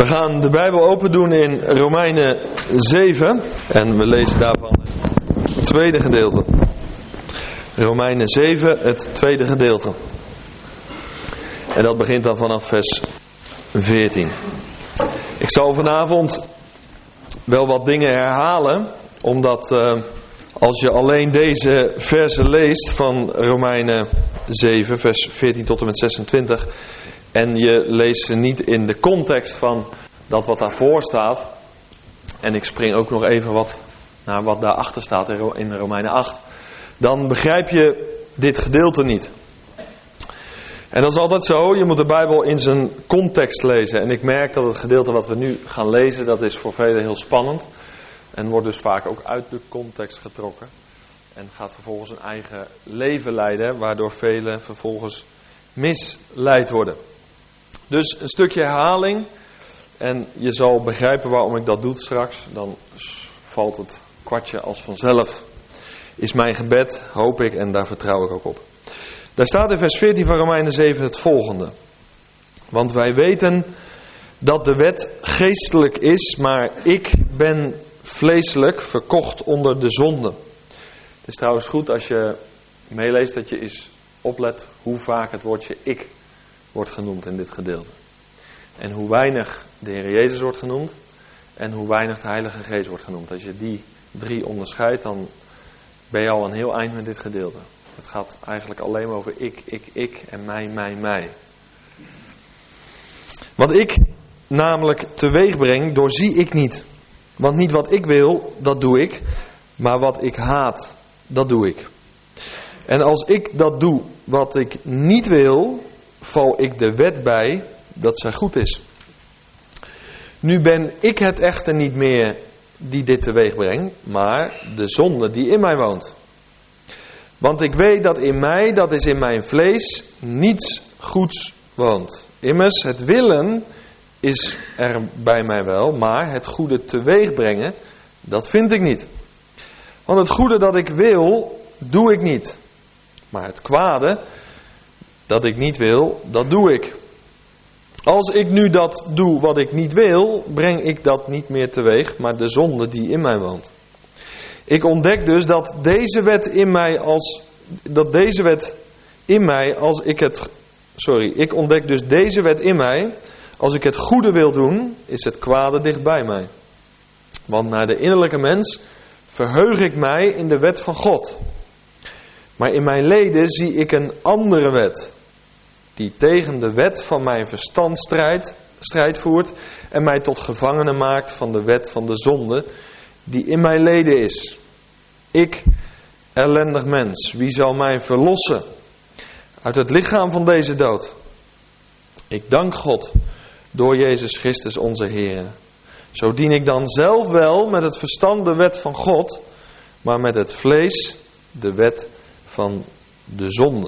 We gaan de Bijbel open doen in Romeinen 7 en we lezen daarvan het tweede gedeelte. Romeinen 7, het tweede gedeelte. En dat begint dan vanaf vers 14. Ik zal vanavond wel wat dingen herhalen, omdat als je alleen deze versen leest van Romeinen 7, vers 14 tot en met 26... en je leest ze niet in de context van dat wat daarvoor staat, en ik spring ook nog even naar wat daarachter staat in Romeinen 8, dan begrijp je dit gedeelte niet. En dat is altijd zo, je moet de Bijbel in zijn context lezen. En ik merk dat het gedeelte wat we nu gaan lezen, dat is voor velen heel spannend. En wordt dus vaak ook uit de context getrokken. En gaat vervolgens een eigen leven leiden, waardoor velen vervolgens misleid worden. Dus een stukje herhaling. En je zal begrijpen waarom ik dat doe straks. Dan valt het kwartje als vanzelf. Is mijn gebed, hoop ik, en daar vertrouw ik ook op. Daar staat in vers 14 van Romeinen 7 het volgende. Want wij weten dat de wet geestelijk is, maar ik ben vleeselijk verkocht onder de zonde. Het is trouwens goed als je meeleest dat je eens oplet hoe vaak het woordje ik wordt genoemd in dit gedeelte. En hoe weinig de Heer Jezus wordt genoemd en hoe weinig de Heilige Geest wordt genoemd. Als je die drie onderscheidt, dan ben je al een heel eind met dit gedeelte. Het gaat eigenlijk alleen maar over ik en mij. Wat ik namelijk teweeg breng, doorzie ik niet. Want niet wat ik wil, dat doe ik. Maar wat ik haat, dat doe ik. En als ik dat doe wat ik niet wil, val ik de wet bij dat zij goed is. Nu ben ik het echter niet meer die dit teweeg brengt, maar de zonde die in mij woont. Want ik weet dat in mij, dat is in mijn vlees, niets goeds woont. Immers, het willen is er bij mij wel, maar het goede teweeg brengen, dat vind ik niet. Want het goede dat ik wil, doe ik niet. Maar het kwade dat ik niet wil, dat doe ik. Als ik nu dat doe wat ik niet wil, breng ik dat niet meer teweeg, maar de zonde die in mij woont. Ik ontdek dus dat deze wet in mij ik ontdek dus deze wet in mij, als ik het goede wil doen, is het kwade dichtbij mij. Want naar de innerlijke mens verheug ik mij in de wet van God. Maar in mijn leden zie ik een andere wet, die tegen de wet van mijn verstand strijd voert en mij tot gevangene maakt van de wet van de zonde, die in mijn leden is. Ik, ellendig mens, wie zal mij verlossen uit het lichaam van deze dood? Ik dank God door Jezus Christus onze Heer. Zo dien ik dan zelf wel met het verstand de wet van God, maar met het vlees de wet van de zonde.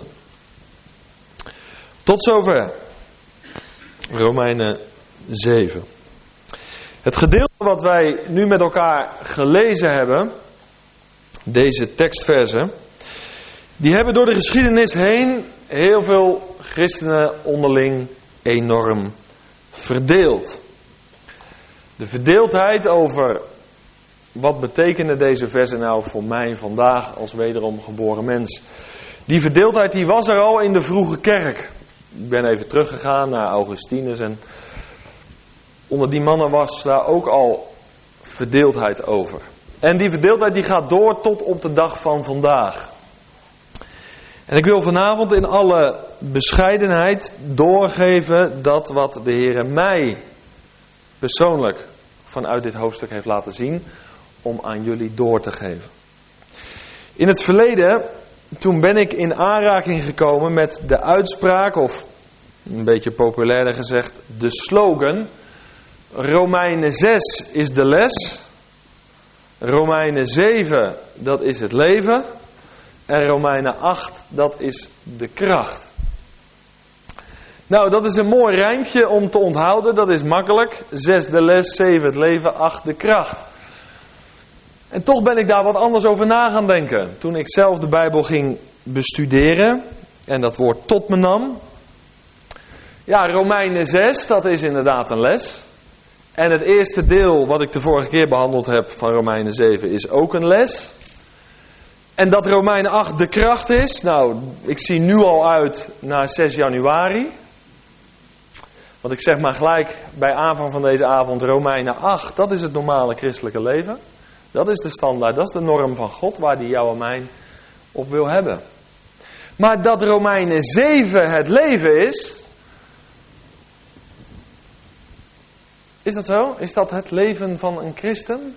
Tot zover Romeinen 7. Het gedeelte wat wij nu met elkaar gelezen hebben, deze tekstversen, die hebben door de geschiedenis heen heel veel christenen onderling enorm verdeeld. De verdeeldheid over wat betekenen deze versen nou voor mij vandaag als wederom geboren mens. Die verdeeldheid die was er al in de vroege kerk. Ik ben even teruggegaan naar Augustinus en onder die mannen was daar ook al verdeeldheid over. En die verdeeldheid die gaat door tot op de dag van vandaag. En ik wil vanavond in alle bescheidenheid doorgeven dat wat de Heer mij persoonlijk vanuit dit hoofdstuk heeft laten zien, om aan jullie door te geven. In het verleden, toen ben ik in aanraking gekomen met de uitspraak, of een beetje populairder gezegd, de slogan: Romeinen 6 is de les, Romeinen 7 dat is het leven en Romeinen 8 dat is de kracht. Nou, dat is een mooi rijmpje om te onthouden, dat is makkelijk. 6 de les, 7 het leven, 8 de kracht. En toch ben ik daar wat anders over na gaan denken. Toen ik zelf de Bijbel ging bestuderen en dat woord tot me nam. Ja, Romeinen 6, dat is inderdaad een les. En het eerste deel wat ik de vorige keer behandeld heb van Romeinen 7 is ook een les. En dat Romeinen 8 de kracht is. Nou, ik zie nu al uit naar 6 januari. Want ik zeg maar gelijk bij aanvang van deze avond, Romeinen 8, dat is het normale christelijke leven. Dat is de standaard, dat is de norm van God waar hij jou en mij op wil hebben. Maar dat Romeinen 7 het leven is dat zo? Is dat het leven van een christen?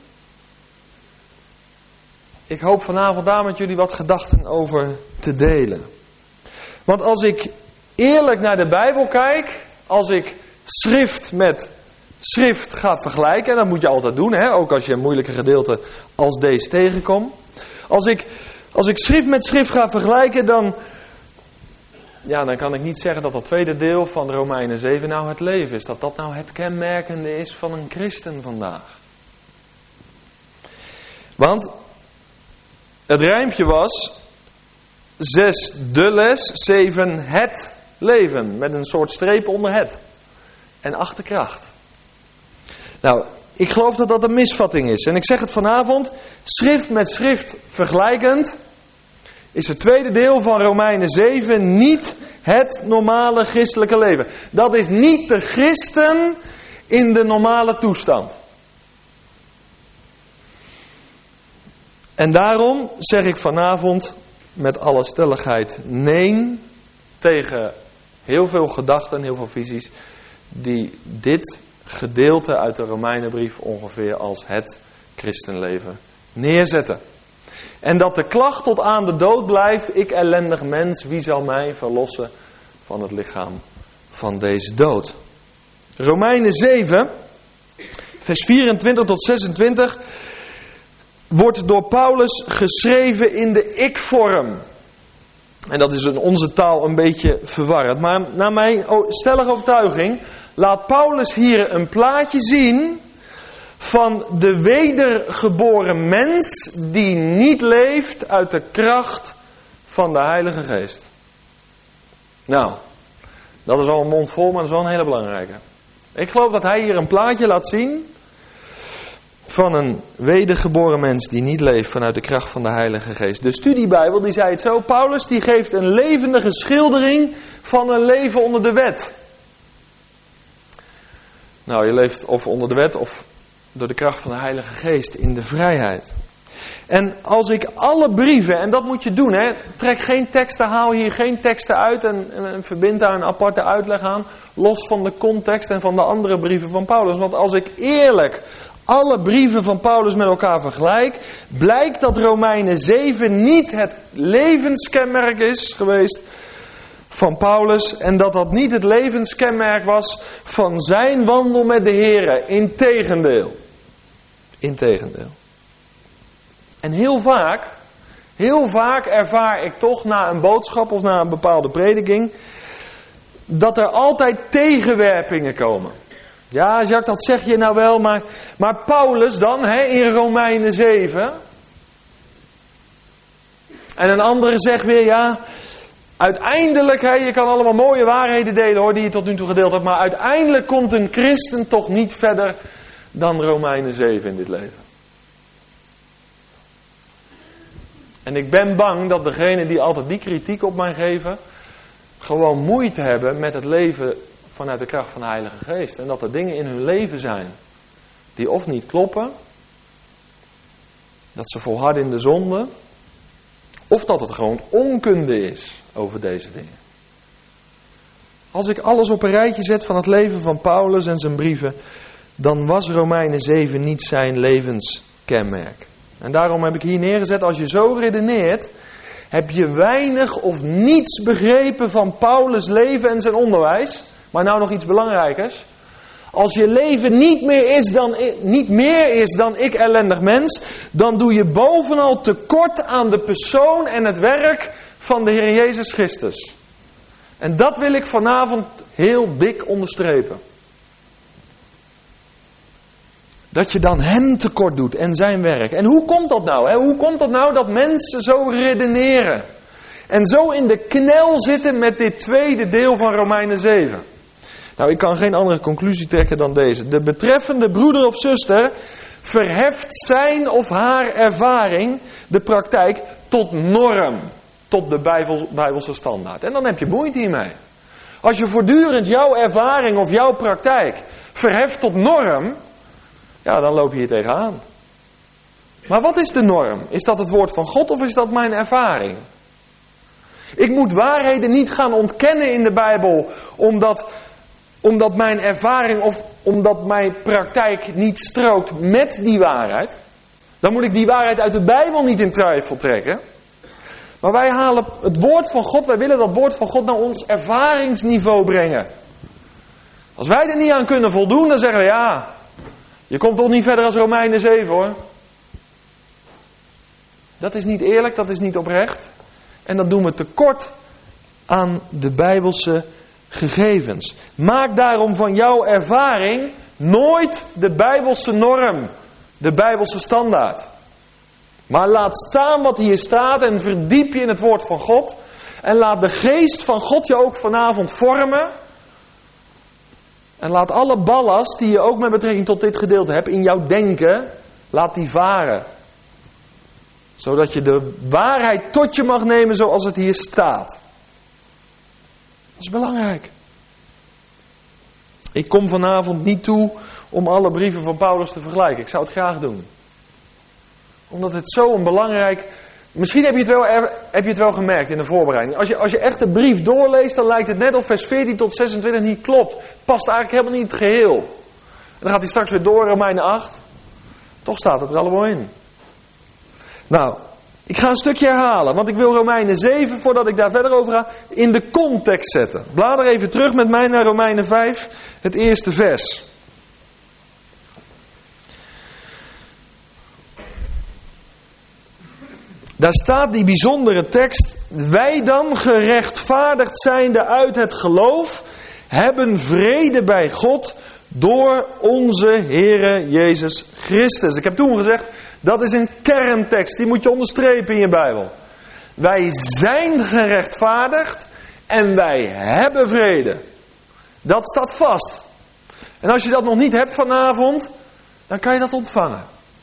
Ik hoop vanavond daar met jullie wat gedachten over te delen. Want als ik eerlijk naar de Bijbel kijk, als ik schrift met schrift ga vergelijken, en dat moet je altijd doen, hè? Ook als je een moeilijke gedeelte als deze tegenkomt. Als ik schrift met schrift ga vergelijken, dan kan ik niet zeggen dat dat tweede deel van Romeinen 7 nou het leven is. Dat dat nou het kenmerkende is van een christen vandaag. Want het rijmpje was 6 de les, 7 het leven. Met een soort streep onder het. En 8 de kracht. Nou, ik geloof dat dat een misvatting is. En ik zeg het vanavond, schrift met schrift vergelijkend, is het tweede deel van Romeinen 7 niet het normale christelijke leven. Dat is niet de christen in de normale toestand. En daarom zeg ik vanavond met alle stelligheid nee tegen heel veel gedachten, heel veel visies die dit gedeelte uit de Romeinenbrief ongeveer als het christenleven neerzetten. En dat de klacht tot aan de dood blijft, ik ellendig mens, wie zal mij verlossen van het lichaam van deze dood. Romeinen 7, vers 24 tot 26, wordt door Paulus geschreven in de ik-vorm. En dat is in onze taal een beetje verwarrend. Maar naar mijn stellige overtuiging laat Paulus hier een plaatje zien van de wedergeboren mens die niet leeft uit de kracht van de Heilige Geest. Nou, dat is al een mond vol, maar dat is wel een hele belangrijke. Ik geloof dat hij hier een plaatje laat zien van een wedergeboren mens die niet leeft vanuit de kracht van de Heilige Geest. De studiebijbel die zei het zo, Paulus die geeft een levendige schildering van een leven onder de wet. Nou, je leeft of onder de wet of door de kracht van de Heilige Geest in de vrijheid. En als ik alle brieven, en dat moet je doen, hè, trek geen teksten, haal hier geen teksten uit en verbind daar een aparte uitleg aan, los van de context en van de andere brieven van Paulus. Want als ik eerlijk alle brieven van Paulus met elkaar vergelijk, blijkt dat Romeinen 7 niet het levenskenmerk is geweest van Paulus en dat dat niet het levenskenmerk was van zijn wandel met de Here. Integendeel. Integendeel. En heel vaak ervaar ik toch na een boodschap of na een bepaalde prediking dat er altijd tegenwerpingen komen. Ja, Jacques, dat zeg je nou wel, maar Paulus dan, hè, in Romeinen 7. En een andere zegt weer, ja, uiteindelijk, hè, je kan allemaal mooie waarheden delen hoor, die je tot nu toe gedeeld hebt, maar uiteindelijk komt een christen toch niet verder dan Romeinen 7 in dit leven. En ik ben bang dat degenen die altijd die kritiek op mij geven, gewoon moeite hebben met het leven vanuit de kracht van de Heilige Geest. En dat er dingen in hun leven zijn die of niet kloppen, dat ze volharden in de zonde, of dat het gewoon onkunde is over deze dingen. Als ik alles op een rijtje zet van het leven van Paulus en zijn brieven, dan was Romeinen 7 niet zijn levenskenmerk. En daarom heb ik hier neergezet, als je zo redeneert, heb je weinig of niets begrepen van Paulus' leven en zijn onderwijs. Maar nou nog iets belangrijkers. Als je leven niet meer is dan ik ellendig mens, dan doe je bovenal tekort aan de persoon en het werk van de Heer Jezus Christus. En dat wil ik vanavond heel dik onderstrepen. Dat je dan hem tekort doet en zijn werk. En hoe komt dat nou? Hè? Hoe komt dat nou dat mensen zo redeneren? En zo in de knel zitten met dit tweede deel van Romeinen 7. Nou, ik kan geen andere conclusie trekken dan deze. De betreffende broeder of zuster verheft zijn of haar ervaring, de praktijk, tot norm. Tot de Bijbelse standaard. En dan heb je moeite hiermee. Als je voortdurend jouw ervaring of jouw praktijk verheft tot norm, ja, dan loop je hier tegenaan. Maar wat is de norm? Is dat het woord van God of is dat mijn ervaring? Ik moet waarheden niet gaan ontkennen in de Bijbel omdat mijn ervaring of omdat mijn praktijk niet strookt met die waarheid. Dan moet ik die waarheid uit de Bijbel niet in twijfel trekken. Maar wij halen het woord van God, wij willen dat woord van God naar ons ervaringsniveau brengen. Als wij er niet aan kunnen voldoen, dan zeggen we ja, je komt toch niet verder als Romeinen 7 hoor. Dat is niet eerlijk, dat is niet oprecht. En dat doen we tekort aan de Bijbelse gegevens. Maak daarom van jouw ervaring nooit de Bijbelse norm, de Bijbelse standaard. Maar laat staan wat hier staat en verdiep je in het woord van God. En laat de geest van God je ook vanavond vormen. En laat alle ballast die je ook met betrekking tot dit gedeelte hebt in jouw denken, laat die varen. Zodat je de waarheid tot je mag nemen zoals het hier staat. Dat is belangrijk. Ik kom vanavond niet toe om alle brieven van Paulus te vergelijken. Ik zou het graag doen. Omdat het zo'n belangrijk... Misschien heb je het wel gemerkt in de voorbereiding. Als je echt de brief doorleest, dan lijkt het net of vers 14 tot 26 niet klopt. Past eigenlijk helemaal niet in het geheel. En dan gaat hij straks weer door, Romeinen 8. Toch staat het er allemaal in. Nou, ik ga een stukje herhalen. Want ik wil Romeinen 7, voordat ik daar verder over ga, in de context zetten. Blader even terug met mij naar Romeinen 5, het eerste vers. Daar staat die bijzondere tekst. Wij dan, gerechtvaardigd zijnde uit het geloof, hebben vrede bij God door onze Heere Jezus Christus. Ik heb toen gezegd, dat is een kerntekst. Die moet je onderstrepen in je Bijbel. Wij zijn gerechtvaardigd en wij hebben vrede. Dat staat vast. En als je dat nog niet hebt vanavond, dan kan je dat ontvangen.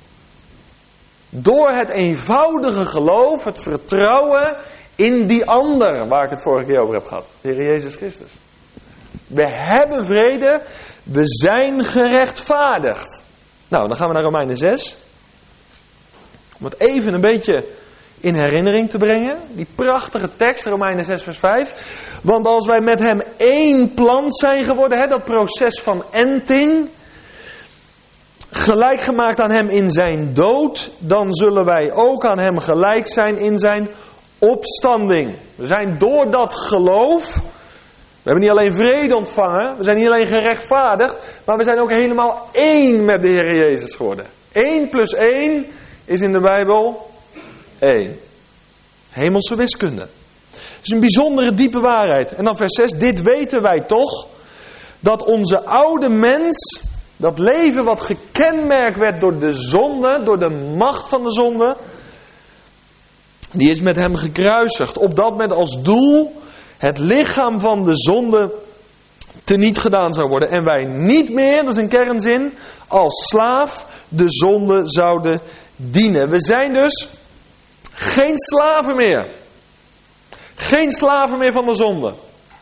Door het eenvoudige geloof, het vertrouwen in die ander, waar ik het vorige keer over heb gehad. De Heer Jezus Christus. We hebben vrede, we zijn gerechtvaardigd. Nou, dan gaan we naar Romeinen 6. Om het even een beetje in herinnering te brengen. Die prachtige tekst, Romeinen 6 vers 5. Want als wij met hem één plant zijn geworden, dat proces van enting, gelijk gemaakt aan hem in zijn dood, dan zullen wij ook aan hem gelijk zijn in zijn opstanding. We zijn door dat geloof, we hebben niet alleen vrede ontvangen, we zijn niet alleen gerechtvaardigd, maar we zijn ook helemaal één met de Heer Jezus geworden. 1 plus 1 is in de Bijbel 1. Hemelse wiskunde. Het is een bijzondere diepe waarheid. En dan vers 6, dit weten wij toch, dat onze oude mens, dat leven wat gekenmerkt werd door de zonde, door de macht van de zonde, die is met hem gekruisigd. Opdat met als doel het lichaam van de zonde teniet gedaan zou worden. En wij niet meer, dat is een kernzin, als slaaf de zonde zouden dienen. We zijn dus geen slaven meer. Geen slaven meer van de zonde.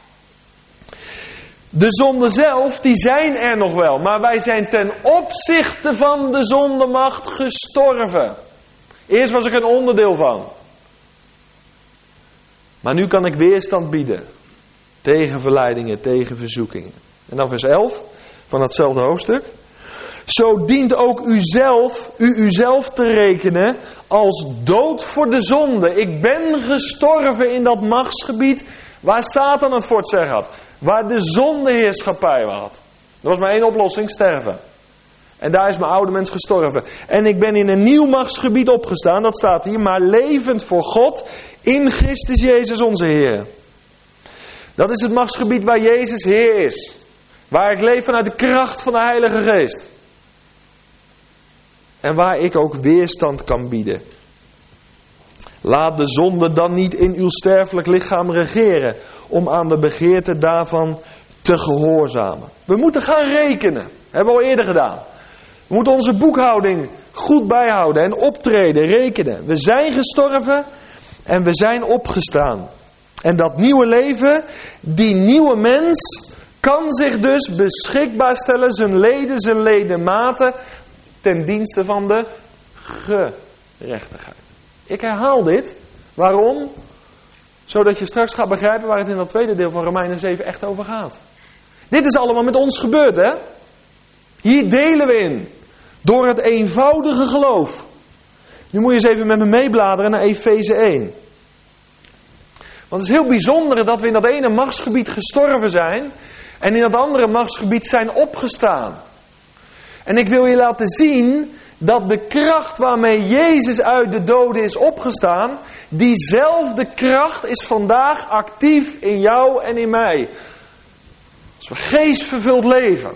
De zonde zelf, die zijn er nog wel. Maar wij zijn ten opzichte van de zondemacht gestorven. Eerst was ik een onderdeel van. Maar nu kan ik weerstand bieden. Tegen verleidingen, tegen verzoekingen. En dan vers 11 van datzelfde hoofdstuk. Zo dient ook uzelf te rekenen als dood voor de zonde. Ik ben gestorven in dat machtsgebied waar Satan het voor het zeggen had. Waar de zondeheerschappij had. Er was maar één oplossing, sterven. En daar is mijn oude mens gestorven. En ik ben in een nieuw machtsgebied opgestaan, dat staat hier. Maar levend voor God in Christus Jezus onze Heer. Dat is het machtsgebied waar Jezus Heer is. Waar ik leef vanuit de kracht van de Heilige Geest. En waar ik ook weerstand kan bieden. Laat de zonde dan niet in uw sterfelijk lichaam regeren, om aan de begeerte daarvan te te gehoorzamen. We moeten gaan rekenen. Hebben we al eerder gedaan. We moeten onze boekhouding goed bijhouden en optreden, rekenen. We zijn gestorven en we zijn opgestaan. En dat nieuwe leven, die nieuwe mens, kan zich dus beschikbaar stellen, zijn leden, zijn ledematen, ten dienste van de gerechtigheid. Ik herhaal dit. Waarom? Zodat je straks gaat begrijpen waar het in dat tweede deel van Romeinen 7 echt over gaat. Dit is allemaal met ons gebeurd, hè? Hier delen we in. Door het eenvoudige geloof. Nu moet je eens even met me meebladeren naar Efeze 1. Want het is heel bijzonder dat we in dat ene machtsgebied gestorven zijn. En in dat andere machtsgebied zijn opgestaan. En ik wil je laten zien dat de kracht waarmee Jezus uit de doden is opgestaan, diezelfde kracht is vandaag actief in jou en in mij. Als we geestvervuld leven.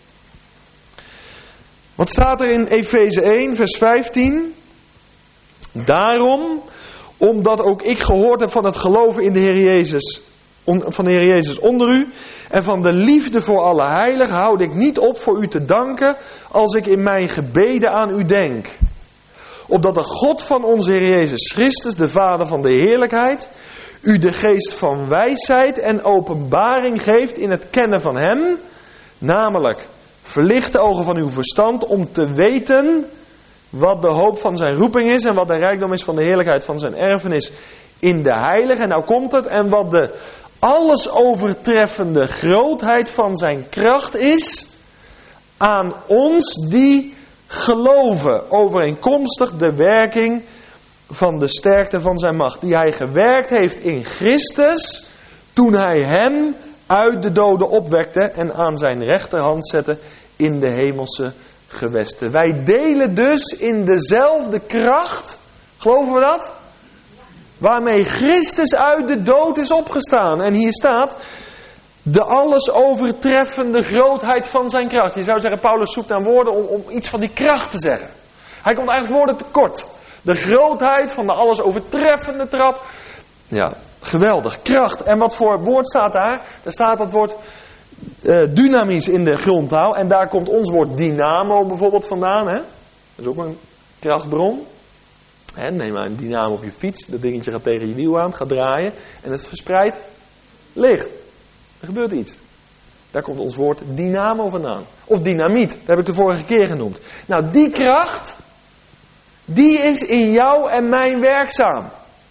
Wat staat er in Efeze 1 vers 15? Daarom, omdat ook ik gehoord heb van het geloven in de Heer Jezus, van de Heer Jezus onder u, en van de liefde voor alle heiligen, houd ik niet op voor u te danken, als ik in mijn gebeden aan u denk. Opdat de God van onze Heer Jezus Christus, de Vader van de heerlijkheid, u de geest van wijsheid en openbaring geeft in het kennen van hem, namelijk verlicht de ogen van uw verstand om te weten wat de hoop van zijn roeping is en wat de rijkdom is van de heerlijkheid van zijn erfenis in de heiligen. En nou komt het, en wat de alles overtreffende grootheid van zijn kracht is aan ons die geloven, overeenkomstig de werking van de sterkte van zijn macht, die hij gewerkt heeft in Christus, toen hij hem uit de doden opwekte en aan zijn rechterhand zette in de hemelse gewesten. Wij delen dus in dezelfde kracht, geloven we dat? Waarmee Christus uit de dood is opgestaan. En hier staat, de alles overtreffende grootheid van zijn kracht. Je zou zeggen, Paulus zoekt naar woorden om iets van die kracht te zeggen. Hij komt eigenlijk woorden tekort. De grootheid van de alles overtreffende trap. Ja, geweldig. Kracht. En wat voor woord staat daar? Daar staat dat woord dynamisch in de grondtaal. En daar komt ons woord dynamo bijvoorbeeld vandaan. Hè? Dat is ook een krachtbron. Hè, neem maar een dynamo op je fiets. Dat dingetje gaat tegen je wiel aan, het gaat draaien. En het verspreidt licht. Er gebeurt iets. Daar komt ons woord dynamo vandaan. Of dynamiet, dat heb ik de vorige keer genoemd. Nou, die kracht, die is in jou en mij werkzaam.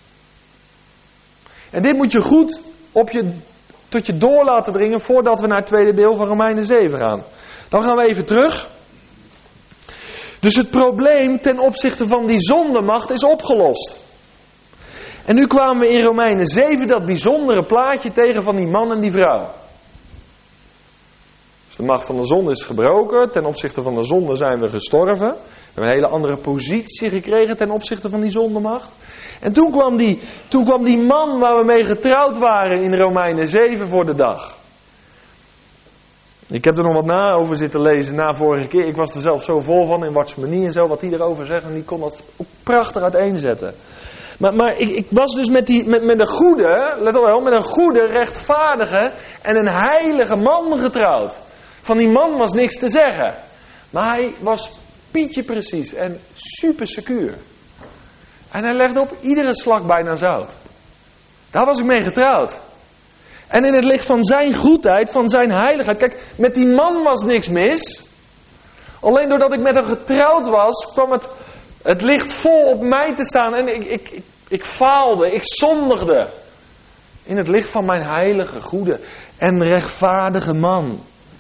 En dit moet je goed tot je door laten dringen voordat we naar het tweede deel van Romeinen 7 gaan. Dan gaan we even terug. Dus het probleem ten opzichte van die zondemacht is opgelost. En nu kwamen we in Romeinen 7 dat bijzondere plaatje tegen van die man en die vrouw. Dus de macht van de zonde is gebroken. Ten opzichte van de zonde zijn we gestorven. We hebben een hele andere positie gekregen ten opzichte van die zondemacht. En toen kwam die man waar we mee getrouwd waren in Romeinen 7 voor de dag. Ik heb er nog wat na over zitten lezen na vorige keer. Ik was er zelf zo vol van in Watchmanie en zo, wat hij erover zegt. En die kon dat ook prachtig uiteenzetten. Maar ik was dus met een goede, let op wel, met een goede, rechtvaardige en een heilige man getrouwd. Van die man was niks te zeggen. Maar hij was pietje precies en super secuur. En hij legde op iedere slag bijna zout. Daar was ik mee getrouwd. En in het licht van zijn goedheid, van zijn heiligheid. Kijk, met die man was niks mis. Alleen doordat ik met hem getrouwd was, kwam het licht vol op mij te staan. En ik faalde, ik zondigde. In het licht van mijn heilige, goede en rechtvaardige man.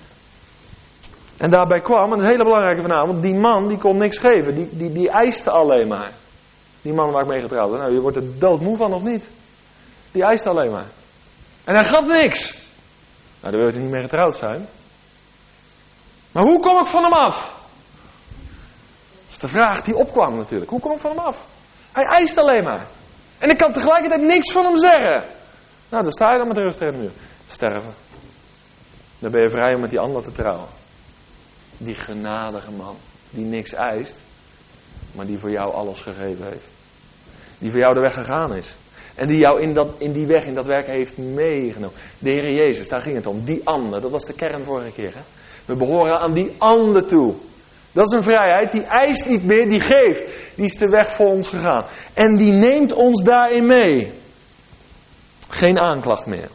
En daarbij kwam, en een hele belangrijke vanavond, die man die kon niks geven. Die eiste alleen maar. Die man waar ik mee getrouwd was. Nou, je wordt er doodmoe van of niet? Die eiste alleen maar. En hij gaf niks. Nou, dan wil je niet meer getrouwd zijn. Maar hoe kom ik van hem af? Dat is de vraag die opkwam natuurlijk. Hoe kom ik van hem af? Hij eist alleen maar. En ik kan tegelijkertijd niks van hem zeggen. Nou, dan sta je dan met de rug tegen de muur. Sterven. Dan ben je vrij om met die ander te trouwen. Die genadige man. Die niks eist. Maar die voor jou alles gegeven heeft. Die voor jou de weg gegaan is. En die jou in die weg, in dat werk heeft meegenomen. De Heer Jezus, daar ging het om. Die ander, dat was de kern vorige keer. Hè? We behoren aan die ander toe. Dat is een vrijheid, die eist niet meer, die geeft. Die is de weg voor ons gegaan. En die neemt ons daarin mee. Geen aanklacht meer.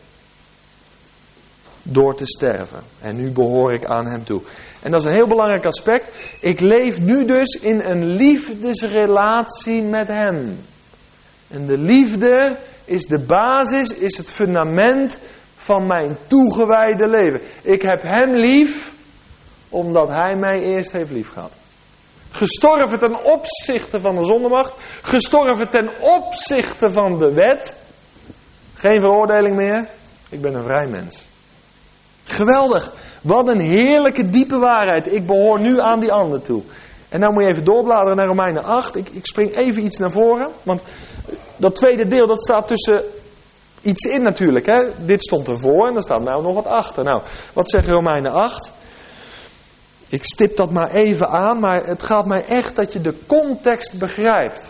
Door te sterven. En nu behoor ik aan hem toe. En dat is een heel belangrijk aspect. Ik leef nu dus in een liefdesrelatie met hem. En de liefde is de basis, is het fundament van mijn toegewijde leven. Ik heb hem lief, omdat hij mij eerst heeft liefgehad. Gestorven ten opzichte van de zondemacht. Gestorven ten opzichte van de wet. Geen veroordeling meer. Ik ben een vrij mens. Geweldig. Wat een heerlijke diepe waarheid. Ik behoor nu aan die ander toe. En nou moet je even doorbladeren naar Romeinen 8. Ik spring even iets naar voren. Want dat tweede deel, dat staat tussen iets in natuurlijk. Hè? Dit stond ervoor en er staat nou nog wat achter. Nou, wat zegt Romeinen 8? Ik stip dat maar even aan, maar het gaat mij echt dat je de context begrijpt.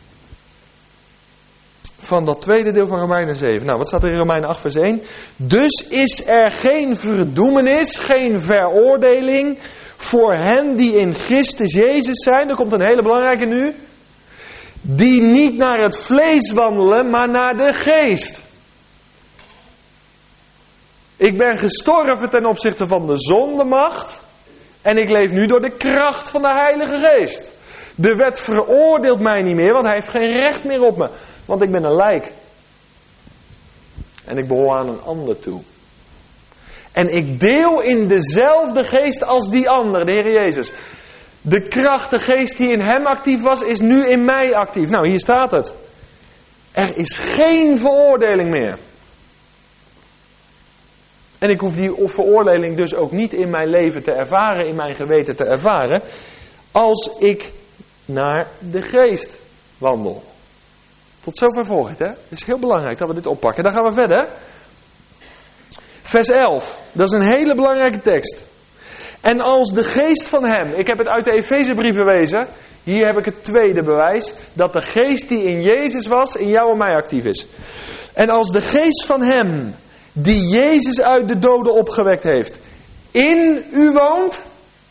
Van dat tweede deel van Romeinen 7. Nou, wat staat er in Romeinen 8 vers 1? Dus is er geen verdoemenis, geen veroordeling voor hen die in Christus Jezus zijn. Er komt een hele belangrijke nu. Die niet naar het vlees wandelen, maar naar de geest. Ik ben gestorven ten opzichte van de zondemacht. En ik leef nu door de kracht van de Heilige Geest. De wet veroordeelt mij niet meer, want hij heeft geen recht meer op me. Want ik ben een lijk. En ik behoor aan een ander toe. En ik deel in dezelfde geest als die ander, de Heer Jezus. De kracht, de geest die in hem actief was, is nu in mij actief. Nou, hier staat het. Er is geen veroordeling meer. En ik hoef die veroordeling dus ook niet in mijn leven te ervaren, in mijn geweten te ervaren, als ik naar de geest wandel. Tot zover volgt het, hè? Het is heel belangrijk dat we dit oppakken. Dan gaan we verder. Vers 11. Dat is een hele belangrijke tekst. En als de geest van hem... Ik heb het uit de Efezebrief bewezen. Hier heb ik het tweede bewijs. Dat de geest die in Jezus was, in jou en mij actief is. En als de geest van hem, die Jezus uit de doden opgewekt heeft, in u woont,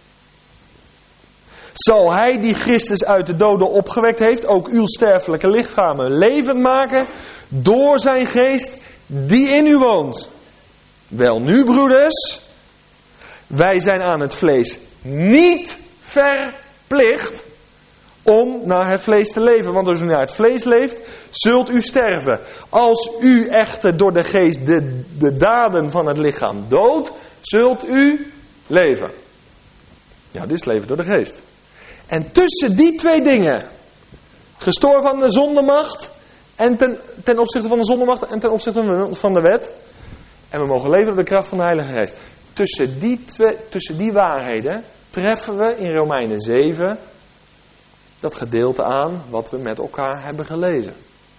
zal hij die Christus uit de doden opgewekt heeft, ook uw sterfelijke lichamen levend maken, door zijn geest die in u woont. Wel nu, broeders, wij zijn aan het vlees niet verplicht om naar het vlees te leven. Want als u naar het vlees leeft, zult u sterven. Als u echter door de geest de daden van het lichaam doodt, zult u leven. Ja, dit is leven door de geest. En tussen die twee dingen, gestorven aan de zondemacht, en ten opzichte van de zondemacht en ten opzichte van de wet, en we mogen leven door de kracht van de Heilige Geest. Tussen die waarheden treffen we in Romeinen 7 dat gedeelte aan wat we met elkaar hebben gelezen.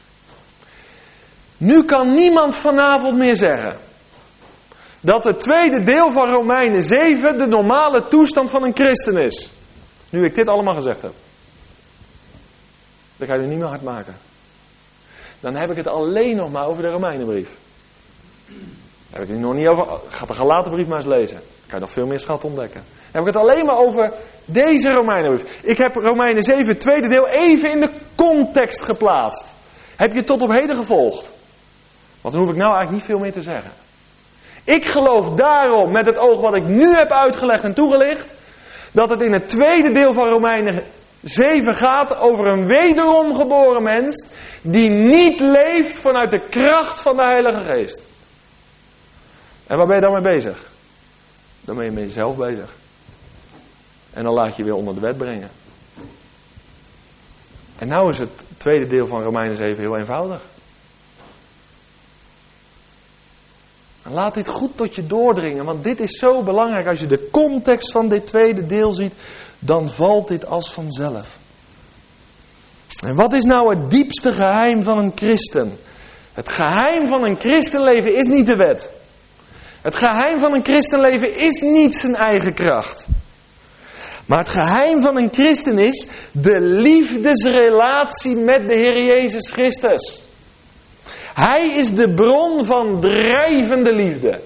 Nu kan niemand vanavond meer zeggen dat het tweede deel van Romeinen 7 de normale toestand van een christen is. Nu ik dit allemaal gezegd heb. Dan ga je het niet meer hard maken. Dan heb ik het alleen nog maar over de Romeinenbrief. Daar heb ik het nog niet over. Ga de Galatenbrief maar eens lezen. Dan kan je nog veel meer schat ontdekken. Dan heb ik het alleen maar over deze Romeinenbrief. Ik heb Romeinen 7, het tweede deel, even in de context geplaatst. Heb je tot op heden gevolgd? Want dan hoef ik nou eigenlijk niet veel meer te zeggen. Ik geloof daarom, met het oog wat ik nu heb uitgelegd en toegelicht, dat het in het tweede deel van Romeinen 7 gaat over een wederom geboren mens die niet leeft vanuit de kracht van de Heilige Geest. En waar ben je dan mee bezig? Dan ben je met jezelf bezig. En dan laat je weer onder de wet brengen. En nou is het tweede deel van Romeinen 7 heel eenvoudig. En laat dit goed tot je doordringen, want dit is zo belangrijk. Als je de context van dit tweede deel ziet, dan valt dit als vanzelf. En wat is nou het diepste geheim van een christen? Het geheim van een christenleven is niet de wet. Het geheim van een christenleven is niet zijn eigen kracht. Maar het geheim van een christen is de liefdesrelatie met de Heer Jezus Christus. Hij is de bron van drijvende liefde.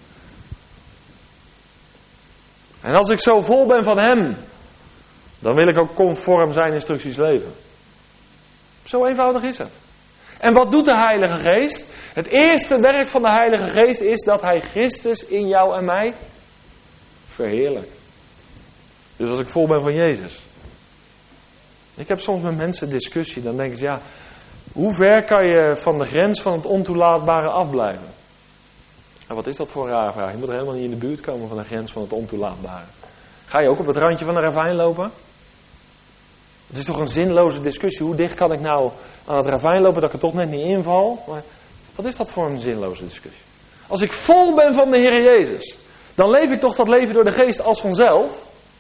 En als ik zo vol ben van hem, dan wil ik ook conform zijn instructies leven. Zo eenvoudig is het. En wat doet de Heilige Geest? Het eerste werk van de Heilige Geest is dat hij Christus in jou en mij verheerlijkt. Dus als ik vol ben van Jezus. Ik heb soms met mensen discussie, dan denken ze, ja, hoe ver kan je van de grens van het ontoelaatbare afblijven? En wat is dat voor een rare vraag? Je moet er helemaal niet in de buurt komen van de grens van het ontoelaatbare. Ga je ook op het randje van de ravijn lopen? Het is toch een zinloze discussie. Hoe dicht kan ik nou aan het ravijn lopen dat ik er toch net niet inval? Maar wat is dat voor een zinloze discussie? Als ik vol ben van de Heer Jezus, dan leef ik toch dat leven door de Geest als vanzelf?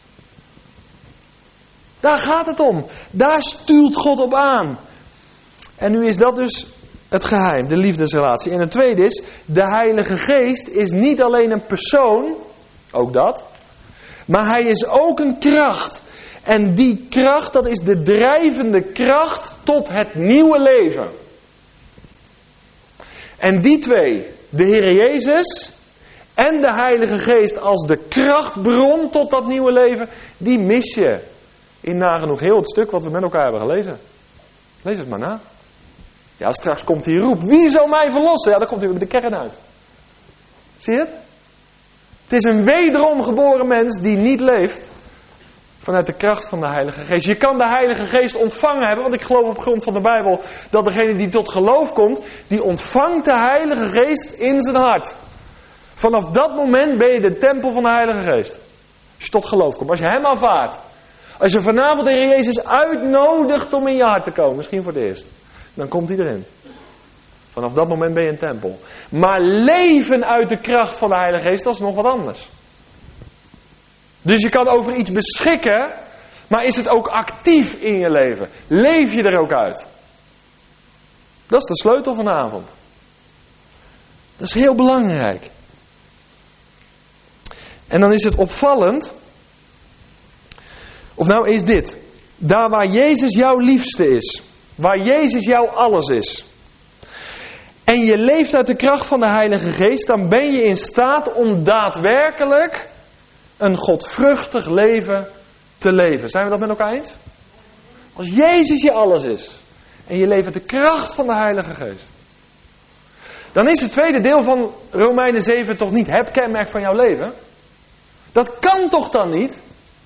Daar gaat het om. Daar stuurt God op aan. En nu is dat dus het geheim, de liefdesrelatie. En het tweede is, de Heilige Geest is niet alleen een persoon, ook dat, maar hij is ook een kracht. En die kracht, dat is de drijvende kracht tot het nieuwe leven. En die twee, de Heer Jezus en de Heilige Geest als de krachtbron tot dat nieuwe leven, die mis je in nagenoeg heel het stuk wat we met elkaar hebben gelezen. Lees het maar na. Ja, straks komt die roep. Wie zal mij verlossen? Ja, dan komt hij weer de kern uit. Zie je het? Het is een wederom geboren mens die niet leeft vanuit de kracht van de Heilige Geest. Je kan de Heilige Geest ontvangen hebben, want ik geloof op grond van de Bijbel dat degene die tot geloof komt, die ontvangt de Heilige Geest in zijn hart. Vanaf dat moment ben je de tempel van de Heilige Geest. Als je tot geloof komt, als je hem aanvaardt. Als je vanavond de Heer Jezus uitnodigt om in je hart te komen, misschien voor het eerst, dan komt hij erin. Vanaf dat moment ben je een tempel. Maar leven uit de kracht van de Heilige Geest, dat is nog wat anders. Dus je kan over iets beschikken, maar is het ook actief in je leven? Leef je er ook uit? Dat is de sleutel vanavond. Dat is heel belangrijk. En dan is het opvallend. Of nou is dit. Daar waar Jezus jouw liefste is. Waar Jezus jouw alles is. En je leeft uit de kracht van de Heilige Geest. Dan ben je in staat om daadwerkelijk een godvruchtig leven te leven. Zijn we dat met elkaar eens? Als Jezus je alles is. En je leeft uit de kracht van de Heilige Geest. Dan is het tweede deel van Romeinen 7 toch niet het kenmerk van jouw leven? Dat kan toch dan niet?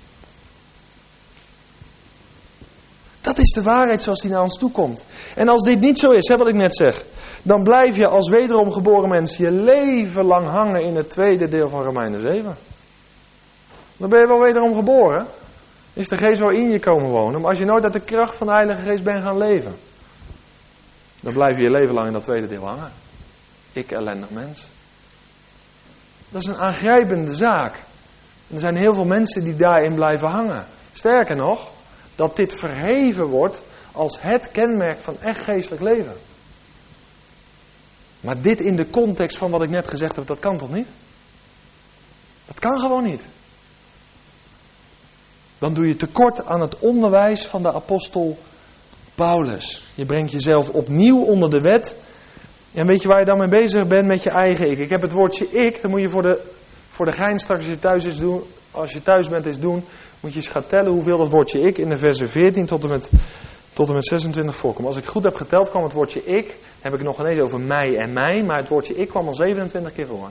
Dat is de waarheid zoals die naar ons toe komt. En als dit niet zo is, wat ik net zeg, dan blijf je als wederom geboren mens je leven lang hangen in het tweede deel van Romeinen 7. Dan ben je wel wederom geboren. Is de geest wel in je komen wonen. Maar als je nooit uit de kracht van de Heilige Geest bent gaan leven, dan blijf je je leven lang in dat tweede deel hangen. Ik ellendig mens. Dat is een aangrijpende zaak. En er zijn heel veel mensen die daarin blijven hangen. Sterker nog, dat dit verheven wordt als het kenmerk van echt geestelijk leven. Maar dit in de context van wat ik net gezegd heb, dat kan toch niet? Dat kan gewoon niet. Dan doe je tekort aan het onderwijs van de apostel Paulus. Je brengt jezelf opnieuw onder de wet. En weet je waar je dan mee bezig bent? Met je eigen ik. Ik heb het woordje ik, dan moet je voor de gein straks als je thuis bent eens doen, moet je eens gaan tellen hoeveel dat woordje ik in de versen 14 tot en met 26 voorkomt. Als ik goed heb geteld kwam het woordje ik, heb ik nog ineens over mij en mij, maar het woordje ik kwam al 27 keer voor.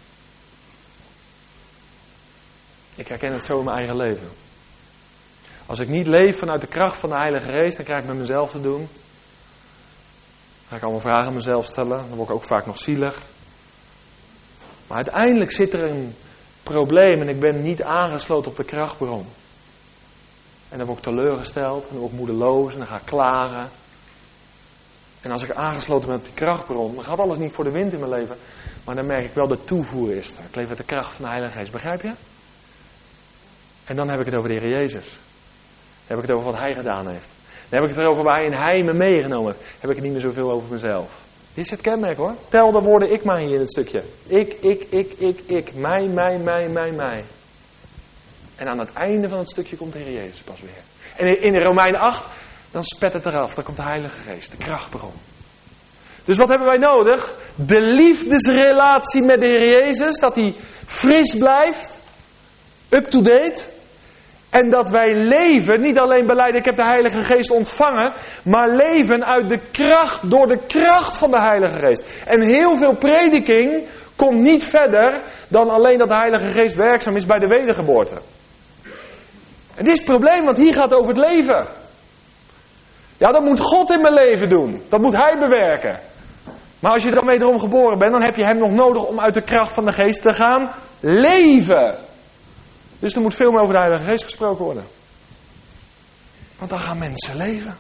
Ik herken het zo in mijn eigen leven. Als ik niet leef vanuit de kracht van de Heilige Geest, dan krijg ik met mezelf te doen. Dan ga ik allemaal vragen aan mezelf stellen. Dan word ik ook vaak nog zielig. Maar uiteindelijk zit er een probleem en ik ben niet aangesloten op de krachtbron. En dan word ik teleurgesteld en dan word ik moedeloos en dan ga ik klagen. En als ik aangesloten ben op die krachtbron, dan gaat alles niet voor de wind in mijn leven. Maar dan merk ik wel de toevoer is er. Ik leef uit de kracht van de Heilige Geest. Begrijp je? En dan heb ik het over de Heer Jezus. Dan heb ik het over wat Hij gedaan heeft. Dan heb ik het erover waarin Hij me meegenomen heeft. Heb ik het niet meer zoveel over mezelf. Dit is het kenmerk hoor. Tel de woorden ik maar hier in het stukje. Ik. Mij. En aan het einde van het stukje komt de Heer Jezus pas weer. En in de Romeinen 8, dan spet het eraf. Dan komt de Heilige Geest, de krachtbron. Dus wat hebben wij nodig? De liefdesrelatie met de Heer Jezus, dat die fris blijft, up-to-date. En dat wij leven, niet alleen belijden ik heb de Heilige Geest ontvangen, maar leven uit de kracht, door de kracht van de Heilige Geest. En heel veel prediking komt niet verder dan alleen dat de Heilige Geest werkzaam is bij de wedergeboorte. En dit is het probleem, want hier gaat het over het leven. Ja, dat moet God in mijn leven doen. Dat moet Hij bewerken. Maar als je dan wederom geboren bent, dan heb je Hem nog nodig om uit de kracht van de Geest te gaan leven. Dus er moet veel meer over de Heilige Geest gesproken worden. Want dan gaan mensen leven.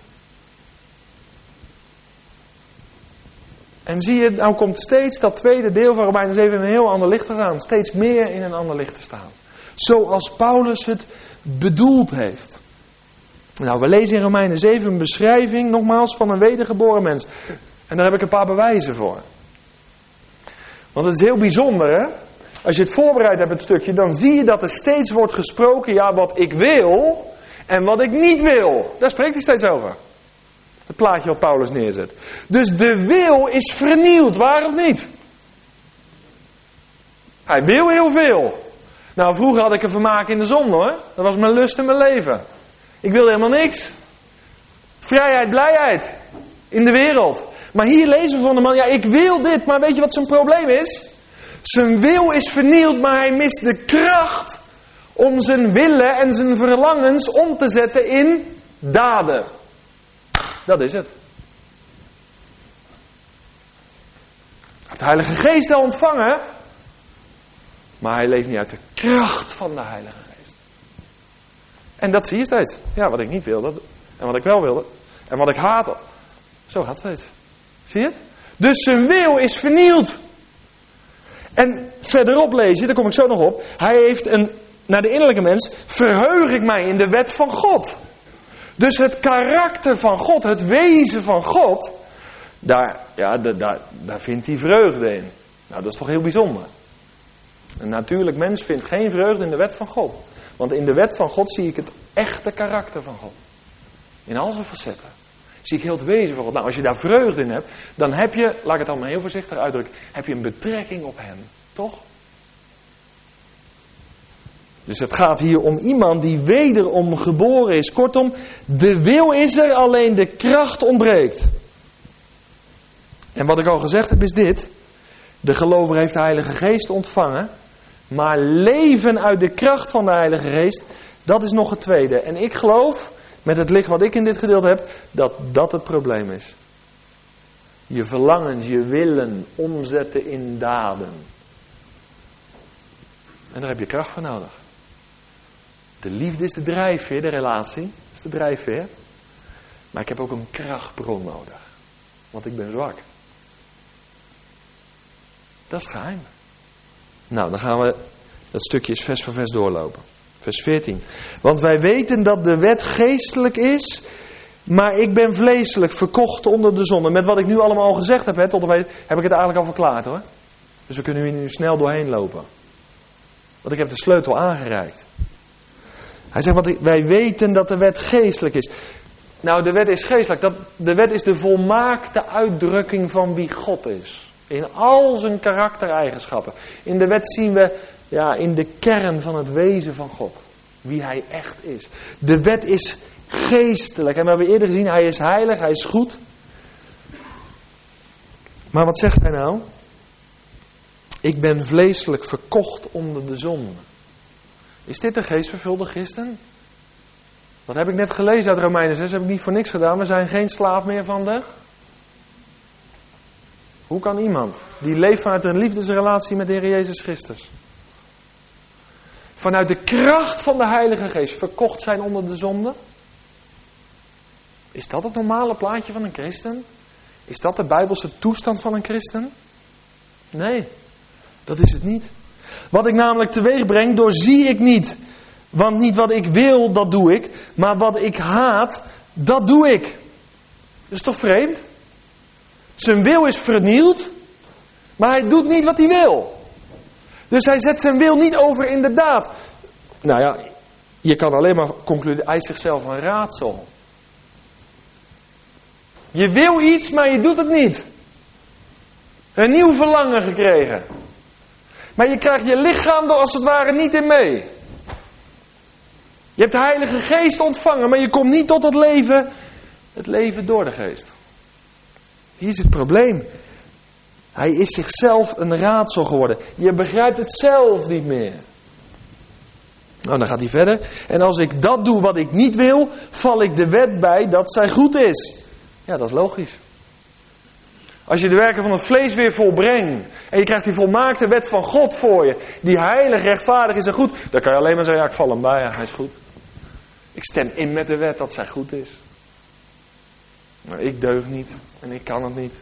En zie je, nou komt steeds dat tweede deel van Romeinen 7 in een heel ander licht te staan. Steeds meer in een ander licht te staan. Zoals Paulus het bedoeld heeft. Nou, we lezen in Romeinen 7 een beschrijving, nogmaals, van een wedergeboren mens. En daar heb ik een paar bewijzen voor. Want het is heel bijzonder, hè? Als je het voorbereid hebt, het stukje, dan zie je dat er steeds wordt gesproken, ja, wat ik wil en wat ik niet wil. Daar spreekt hij steeds over. Het plaatje wat Paulus neerzet. Dus de wil is vernieuwd, waar of niet? Hij wil heel veel. Nou, vroeger had ik een vermaak in de zon, hoor. Dat was mijn lust in mijn leven. Ik wilde helemaal niks. Vrijheid, blijheid in de wereld. Maar hier lezen we van de man, ja, ik wil dit, maar weet je wat zijn probleem is? Zijn wil is vernield, maar hij mist de kracht om zijn willen en zijn verlangens om te zetten in daden. Dat is het. Hij heeft de Heilige Geest al ontvangen, maar hij leeft niet uit de kracht van de Heilige Geest. En dat zie je steeds. Ja, wat ik niet wilde, en wat ik wel wilde, en wat ik haatte. Zo gaat het steeds. Zie je? Dus zijn wil is vernield. En verderop lees je, daar kom ik zo nog op. Hij heeft naar de innerlijke mens, verheug ik mij in de wet van God. Dus het karakter van God, het wezen van God, daar vindt hij vreugde in. Nou, dat is toch heel bijzonder. Een natuurlijk mens vindt geen vreugde in de wet van God. Want in de wet van God zie ik het echte karakter van God. In al zijn facetten. Zie ik heel het wezen van God. Nou, als je daar vreugde in hebt, dan heb je, laat ik het allemaal heel voorzichtig uitdrukken, heb je een betrekking op hem. Toch? Dus het gaat hier om iemand die wederom geboren is. Kortom, de wil is er, alleen de kracht ontbreekt. En wat ik al gezegd heb is dit. De gelover heeft de Heilige Geest ontvangen. Maar leven uit de kracht van de Heilige Geest, dat is nog het tweede. En ik geloof, met het licht wat ik in dit gedeelte heb, dat dat het probleem is. Je verlangens, je willen omzetten in daden. En daar heb je kracht voor nodig. De liefde is de drijfveer, de relatie is de drijfveer. Maar ik heb ook een krachtbron nodig. Want ik ben zwak. Dat is het geheim. Nou, dan gaan we dat stukje vers voor vers doorlopen. Vers 14. Want wij weten dat de wet geestelijk is, maar ik ben vleeselijk verkocht onder de zonde. Met wat ik nu allemaal al gezegd heb, heb ik het eigenlijk al verklaard, hoor. Dus we kunnen hier nu snel doorheen lopen. Want ik heb de sleutel aangereikt. Hij zegt, want wij weten dat de wet geestelijk is. Nou, de wet is geestelijk. De wet is de volmaakte uitdrukking van wie God is. In al zijn karaktereigenschappen. In de wet zien we in de kern van het wezen van God. Wie hij echt is. De wet is geestelijk. En we hebben eerder gezien, hij is heilig, hij is goed. Maar wat zegt hij nou? Ik ben vleeselijk verkocht onder de zonde. Is dit een geestvervulde christen? Wat heb ik net gelezen uit Romeinen 6? Heb ik niet voor niks gedaan. We zijn geen slaaf meer van de... Hoe kan iemand die leeft vanuit een liefdesrelatie met de Heer Jezus Christus, vanuit de kracht van de Heilige Geest, verkocht zijn onder de zonde? Is dat het normale plaatje van een christen? Is dat de Bijbelse toestand van een christen? Nee, dat is het niet. Wat ik namelijk teweeg breng, doorzie ik niet. Want niet wat ik wil, dat doe ik. Maar wat ik haat, dat doe ik. Dat is toch vreemd? Zijn wil is vernield, maar hij doet niet wat hij wil. Dus hij zet zijn wil niet over in de daad. Nou ja, je kan alleen maar concluderen, hij is zichzelf een raadsel. Je wil iets, maar je doet het niet. Een nieuw verlangen gekregen. Maar je krijgt je lichaam er als het ware niet in mee. Je hebt de Heilige Geest ontvangen, maar je komt niet tot het leven door de Geest. Hier is het probleem. Hij is zichzelf een raadsel geworden. Je begrijpt het zelf niet meer. Nou, dan gaat hij verder. En als ik dat doe wat ik niet wil, val ik de wet bij dat zij goed is. Ja, dat is logisch. Als je de werken van het vlees weer volbrengt en je krijgt die volmaakte wet van God voor je, die heilig, rechtvaardig is en goed, dan kan je alleen maar zeggen, ja, ik val hem bij, ja, hij is goed. Ik stem in met de wet dat zij goed is. Maar ik deug niet en ik kan het niet.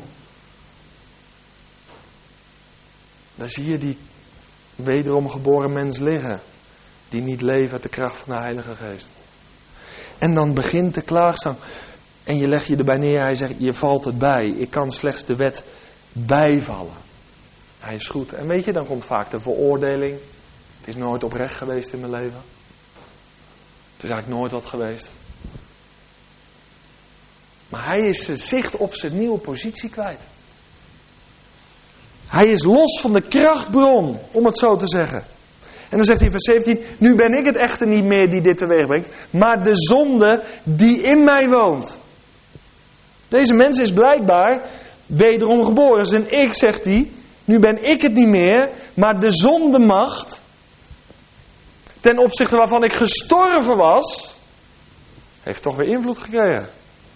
Dan zie je die wederom geboren mens liggen, die niet leeft uit de kracht van de Heilige Geest. En dan begint de klaagzang. En je legt je erbij neer, hij zegt, je valt het bij. Ik kan slechts de wet bijvallen. Hij is goed. En weet je, dan komt vaak de veroordeling. Het is nooit oprecht geweest in mijn leven. Het is eigenlijk nooit wat geweest. Maar hij is zijn zicht op zijn nieuwe positie kwijt. Hij is los van de krachtbron, om het zo te zeggen. En dan zegt hij in vers 17, nu ben ik het echter niet meer die dit teweeg brengt, maar de zonde die in mij woont. Deze mens is blijkbaar wederom geboren. Dus en ik, zegt hij, nu ben ik het niet meer, maar de zondemacht, ten opzichte waarvan ik gestorven was, heeft toch weer invloed gekregen.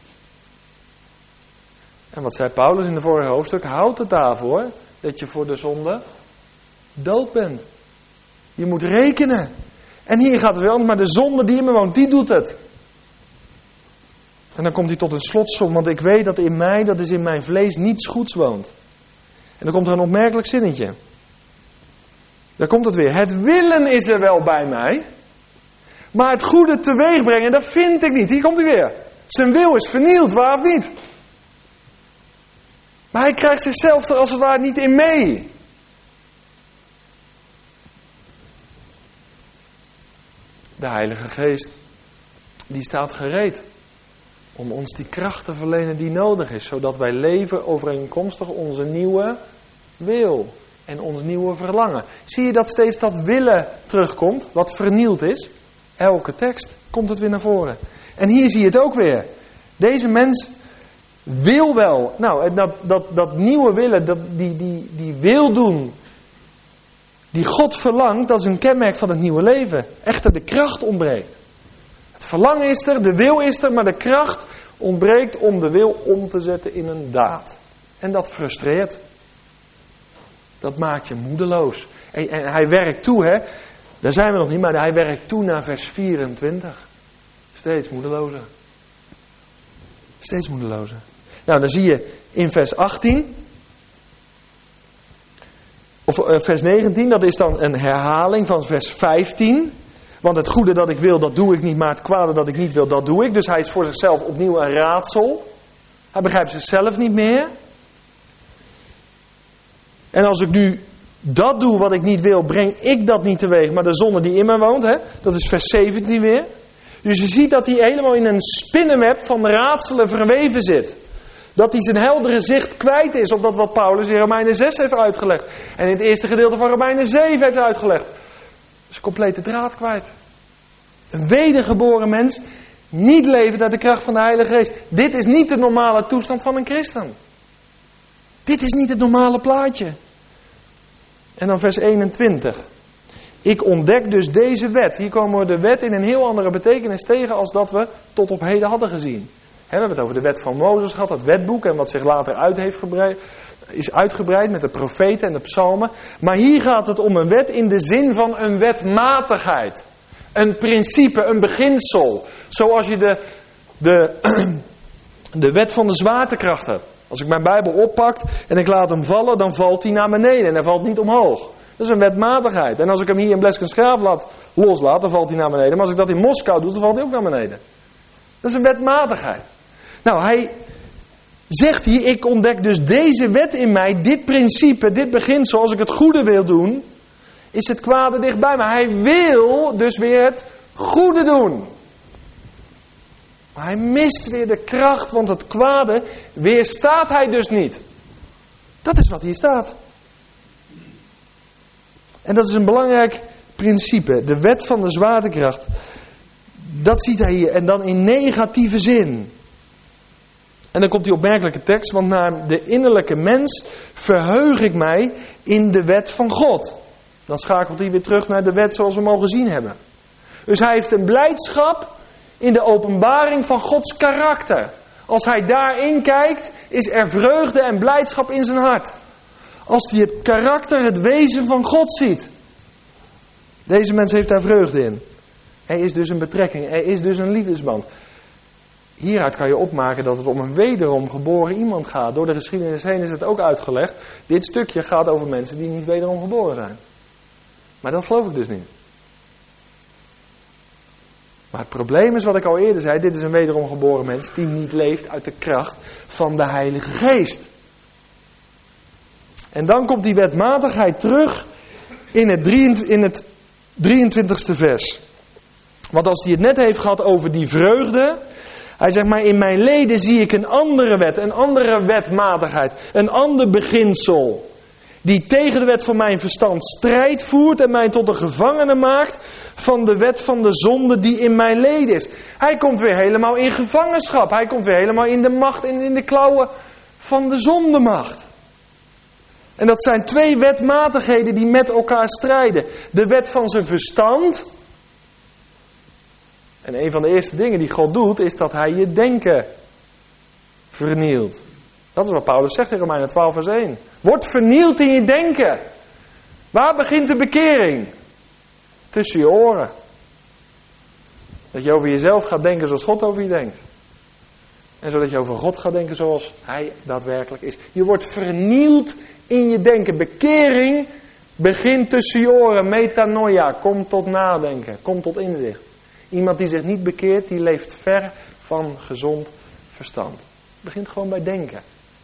En wat zei Paulus in de vorige hoofdstuk? Houd het daarvoor dat je voor de zonde dood bent. Je moet rekenen. En hier gaat het wel, maar de zonde die in me woont, die doet het. En dan komt hij tot een slotsom, want ik weet dat in mij, dat is in mijn vlees, niets goeds woont. En dan komt er een opmerkelijk zinnetje. Daar komt het weer. Het willen is er wel bij mij, maar het goede teweeg brengen, dat vind ik niet. Hier komt hij weer. Zijn wil is vernield, waar of niet? Maar hij krijgt zichzelf er als het ware niet in mee. De Heilige Geest, die staat gereed om ons die kracht te verlenen die nodig is. Zodat wij leven overeenkomstig onze nieuwe wil en ons nieuwe verlangen. Zie je dat steeds dat willen terugkomt, wat vernield is? Elke tekst komt het weer naar voren. En hier zie je het ook weer. Deze mens wil wel. Nou, dat nieuwe willen, die wil doen, die God verlangt, dat is een kenmerk van het nieuwe leven. Echter, de kracht ontbreekt. Het verlangen is er, de wil is er, maar de kracht ontbreekt om de wil om te zetten in een daad. En dat frustreert. Dat maakt je moedeloos. En hij werkt toe, hè. Daar zijn we nog niet, maar hij werkt toe naar vers 24. Steeds moedelozer. Steeds moedelozer. Nou, dan zie je in vers 18... Of vers 19, dat is dan een herhaling van vers 15. Want het goede dat ik wil, dat doe ik niet. Maar het kwade dat ik niet wil, dat doe ik. Dus hij is voor zichzelf opnieuw een raadsel. Hij begrijpt zichzelf niet meer. En als ik nu dat doe wat ik niet wil, breng ik dat niet teweeg. Maar de zonde die in mij woont, hè, dat is vers 17 weer. Dus je ziet dat hij helemaal in een spinnenweb van raadselen verweven zit. Dat hij zijn heldere zicht kwijt is op dat wat Paulus in Romeinen 6 heeft uitgelegd. En in het eerste gedeelte van Romeinen 7 heeft uitgelegd. Dus complete draad kwijt. Een wedergeboren mens, niet levend uit de kracht van de Heilige Geest. Dit is niet de normale toestand van een christen. Dit is niet het normale plaatje. En dan vers 21. Ik ontdek dus deze wet. Hier komen we de wet in een heel andere betekenis tegen als dat we tot op heden hadden gezien. We hebben het over de wet van Mozes gehad, het wetboek en wat zich later is uitgebreid met de profeten en de psalmen. Maar hier gaat het om een wet in de zin van een wetmatigheid. Een principe, een beginsel. Zoals je de wet van de zwaartekracht hebt. Als ik mijn Bijbel oppak en ik laat hem vallen, dan valt hij naar beneden en hij valt niet omhoog. Dat is een wetmatigheid. En als ik hem hier in Bleskensgraaf loslaat, dan valt hij naar beneden. Maar als ik dat in Moskou doe, dan valt hij ook naar beneden. Dat is een wetmatigheid. Nou, hij zegt hier, ik ontdek dus deze wet in mij, dit principe, dit beginsel. Als ik het goede wil doen, is het kwade dichtbij. Maar hij wil dus weer het goede doen. Maar hij mist weer de kracht, want het kwade weerstaat hij dus niet. Dat is wat hier staat. En dat is een belangrijk principe. De wet van de zwaartekracht. Dat ziet hij hier. En dan in negatieve zin. En dan komt die opmerkelijke tekst. Want naar de innerlijke mens verheug ik mij in de wet van God. Dan schakelt hij weer terug naar de wet zoals we hem al gezien hebben. Dus hij heeft een blijdschap in de openbaring van Gods karakter. Als hij daarin kijkt, is er vreugde en blijdschap in zijn hart. Als hij het karakter, het wezen van God ziet. Deze mens heeft daar vreugde in. Er is dus een betrekking, er is dus een liefdesband. Hieruit kan je opmaken dat het om een wederom geboren iemand gaat. Door de geschiedenis heen is het ook uitgelegd. Dit stukje gaat over mensen die niet wederom geboren zijn. Maar dat geloof ik dus niet. Maar het probleem is wat ik al eerder zei. Dit is een wederom geboren mens die niet leeft uit de kracht van de Heilige Geest. En dan komt die wetmatigheid terug in het 23ste vers. Want als hij het net heeft gehad over die vreugde. Hij zegt maar in mijn leden zie ik een andere wet, een andere wetmatigheid, een ander beginsel. Die tegen de wet van mijn verstand strijd voert en mij tot een gevangene maakt van de wet van de zonde die in mijn leden is. Hij komt weer helemaal in gevangenschap. Hij komt weer helemaal in de macht en in de klauwen van de zondemacht. En dat zijn twee wetmatigheden die met elkaar strijden. De wet van zijn verstand. En een van de eerste dingen die God doet is dat hij je denken vernielt. Dat is wat Paulus zegt in Romeinen 12 vers 1. Word vernield in je denken. Waar begint de bekering? Tussen je oren. Dat je over jezelf gaat denken zoals God over je denkt. En zodat je over God gaat denken zoals hij daadwerkelijk is. Je wordt vernield in je denken. Bekering begint tussen je oren. Metanoia. Kom tot nadenken. Kom tot inzicht. Iemand die zich niet bekeert, die leeft ver van gezond verstand. Het begint gewoon bij denken.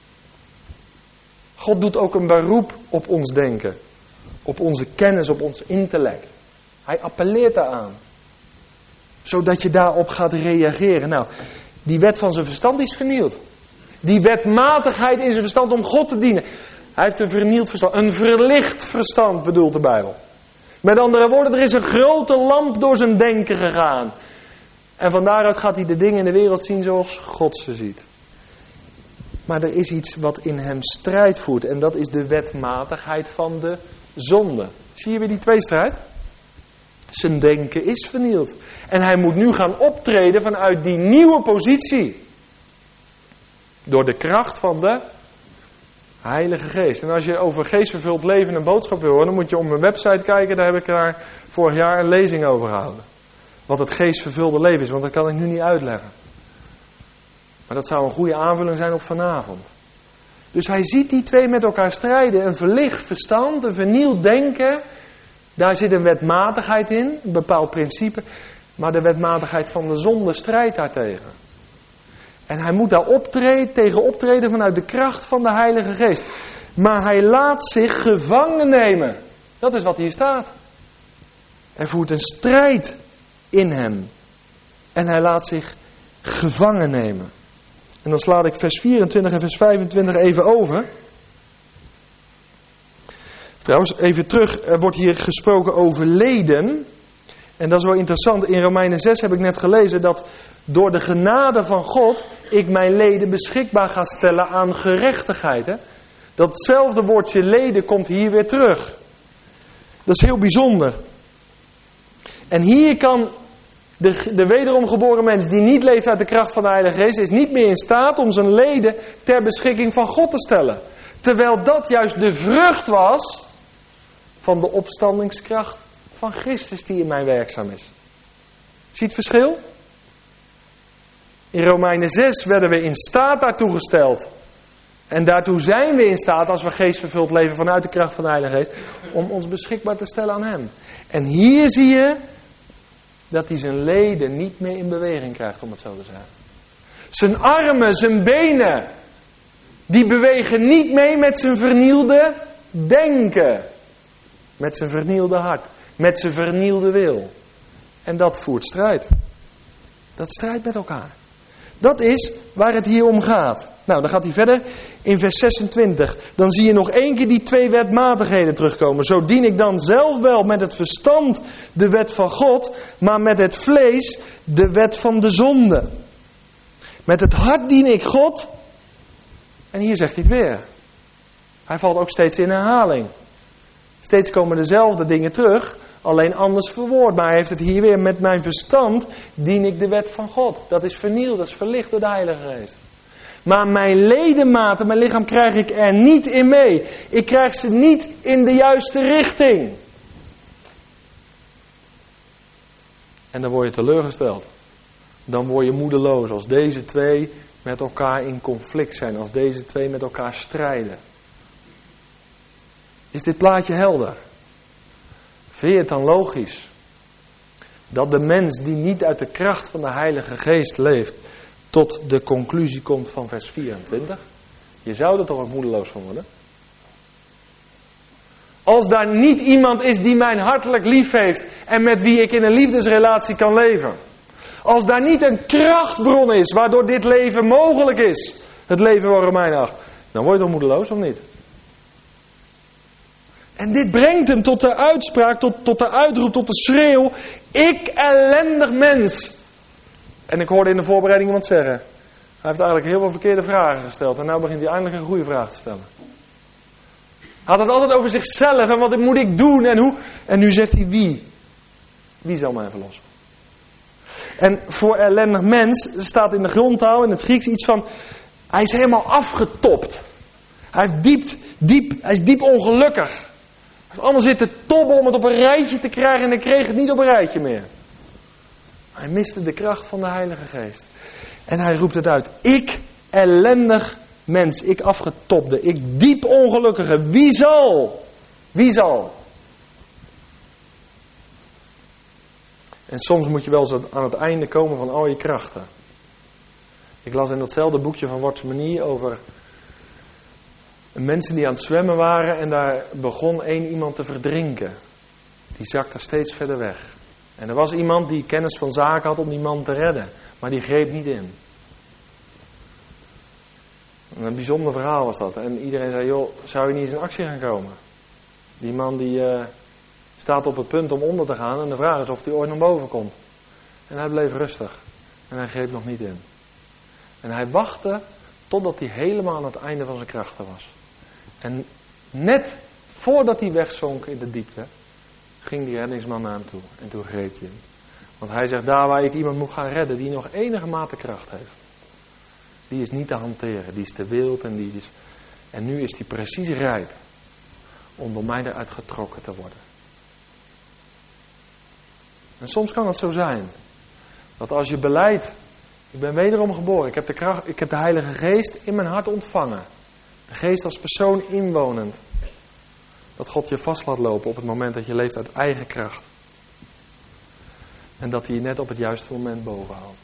God doet ook een beroep op ons denken. Op onze kennis, op ons intellect. Hij appelleert daaraan. Zodat je daarop gaat reageren. Nou, die wet van zijn verstand is vernield. Die wetmatigheid in zijn verstand om God te dienen. Hij heeft een vernield verstand. Een verlicht verstand bedoelt de Bijbel. Met andere woorden, er is een grote lamp door zijn denken gegaan. En van daaruit gaat hij de dingen in de wereld zien zoals God ze ziet. Maar er is iets wat in hem strijd voert. En dat is de wetmatigheid van de zonde. Zie je weer die tweestrijd? Zijn denken is vernield. En hij moet nu gaan optreden vanuit die nieuwe positie. Door de kracht van de Heilige Geest. En als je over geestvervuld leven een boodschap wil horen, dan moet je op mijn website kijken. Daar heb ik daar vorig jaar een lezing over gehouden. Wat het geestvervulde leven is, want dat kan ik nu niet uitleggen. Maar dat zou een goede aanvulling zijn op vanavond. Dus hij ziet die twee met elkaar strijden. Een verlicht verstand, een vernield denken. Daar zit een wetmatigheid in, een bepaald principe. Maar de wetmatigheid van de zonde strijdt daartegen. En hij moet daar optreden vanuit de kracht van de Heilige Geest. Maar hij laat zich gevangen nemen. Dat is wat hier staat. Er voert een strijd in hem. En hij laat zich gevangen nemen. En dan sla ik vers 24 en vers 25 even over. Trouwens, even terug. Er wordt hier gesproken over leden. En dat is wel interessant. In Romeinen 6 heb ik net gelezen dat door de genade van God ik mijn leden beschikbaar ga stellen aan gerechtigheid. Hè? Datzelfde woordje leden komt hier weer terug. Dat is heel bijzonder. En hier kan de wederom geboren mens die niet leeft uit de kracht van de Heilige Geest, is niet meer in staat om zijn leden ter beschikking van God te stellen. Terwijl dat juist de vrucht was van de opstandingskracht van Christus die in mij werkzaam is. Zie het verschil? In Romeinen 6 werden we in staat daartoe gesteld. En daartoe zijn we in staat, als we geestvervuld leven vanuit de kracht van de Heilige Geest, om ons beschikbaar te stellen aan Hem. En hier zie je dat hij zijn leden niet meer in beweging krijgt, om het zo te zeggen. Zijn armen, zijn benen, die bewegen niet mee met zijn vernielde denken. Met zijn vernielde hart. Met zijn vernielde wil. En dat voert strijd. Dat strijdt met elkaar. Dat is waar het hier om gaat. Nou, dan gaat hij verder in vers 26. Dan zie je nog 1 keer die 2 wetmatigheden terugkomen. Zo dien ik dan zelf wel met het verstand de wet van God, maar met het vlees de wet van de zonde. Met het hart dien ik God. En hier zegt hij het weer. Hij valt ook steeds in herhaling. Steeds komen dezelfde dingen terug, alleen anders verwoord. Maar hij heeft het hier weer: met mijn verstand dien ik de wet van God. Dat is vernield, dat is verlicht door de Heilige Geest. Maar mijn ledematen, mijn lichaam krijg ik er niet in mee. Ik krijg ze niet in de juiste richting. En dan word je teleurgesteld. Dan word je moedeloos als deze 2 met elkaar in conflict zijn. Als deze 2 met elkaar strijden. Is dit plaatje helder? Vind je het dan logisch dat de mens die niet uit de kracht van de Heilige Geest leeft tot de conclusie komt van vers 24? Je zou er toch ook moedeloos van worden? Als daar niet iemand is die mij hartelijk lief heeft en met wie ik in een liefdesrelatie kan leven. Als daar niet een krachtbron is waardoor dit leven mogelijk is. Het leven van Romeinen 8. Dan word je toch moedeloos of niet? En dit brengt hem tot de uitspraak, tot de uitroep, tot de schreeuw. Ik ellendig mens. En ik hoorde in de voorbereiding iemand zeggen. Hij heeft eigenlijk heel veel verkeerde vragen gesteld. En nu begint hij eindelijk een goede vraag te stellen. Hij had het altijd over zichzelf en wat moet ik doen en hoe. En nu zegt hij wie? Wie zal mij verlossen? En voor ellendig mens staat in de grondtaal, in het Grieks, iets van: hij is helemaal afgetopt. Hij is diep ongelukkig. Hij heeft allemaal zitten tobben om het op een rijtje te krijgen en hij kreeg het niet op een rijtje meer. Hij miste de kracht van de Heilige Geest. En hij roept het uit: ik ellendig mens, ik afgetopde, ik diep ongelukkige. Wie zal? Wie zal? En soms moet je wel eens aan het einde komen van al je krachten. Ik las in datzelfde boekje van Watchmanie over mensen die aan het zwemmen waren en daar begon iemand te verdrinken. Die zakte steeds verder weg. En er was iemand die kennis van zaken had om die man te redden, maar die greep niet in. Een bijzonder verhaal was dat. En iedereen zei: joh, zou je niet eens in actie gaan komen? Die man die staat op het punt om onder te gaan en de vraag is of hij ooit naar boven komt. En hij bleef rustig. En hij greep nog niet in. En hij wachtte totdat hij helemaal aan het einde van zijn krachten was. En net voordat hij wegzonk in de diepte, ging die reddingsman naar hem toe. En toen greep hij hem. Want hij zegt: daar waar ik iemand moet gaan redden die nog enige mate kracht heeft, die is niet te hanteren. Die is te wild en die is... En nu is die precies rijp om door mij eruit getrokken te worden. En soms kan het zo zijn dat als je belijdt: ik ben wederom geboren, ik heb de Heilige Geest in mijn hart ontvangen. De Geest als persoon inwonend. Dat God je vast laat lopen op het moment dat je leeft uit eigen kracht. En dat hij je net op het juiste moment bovenhoudt.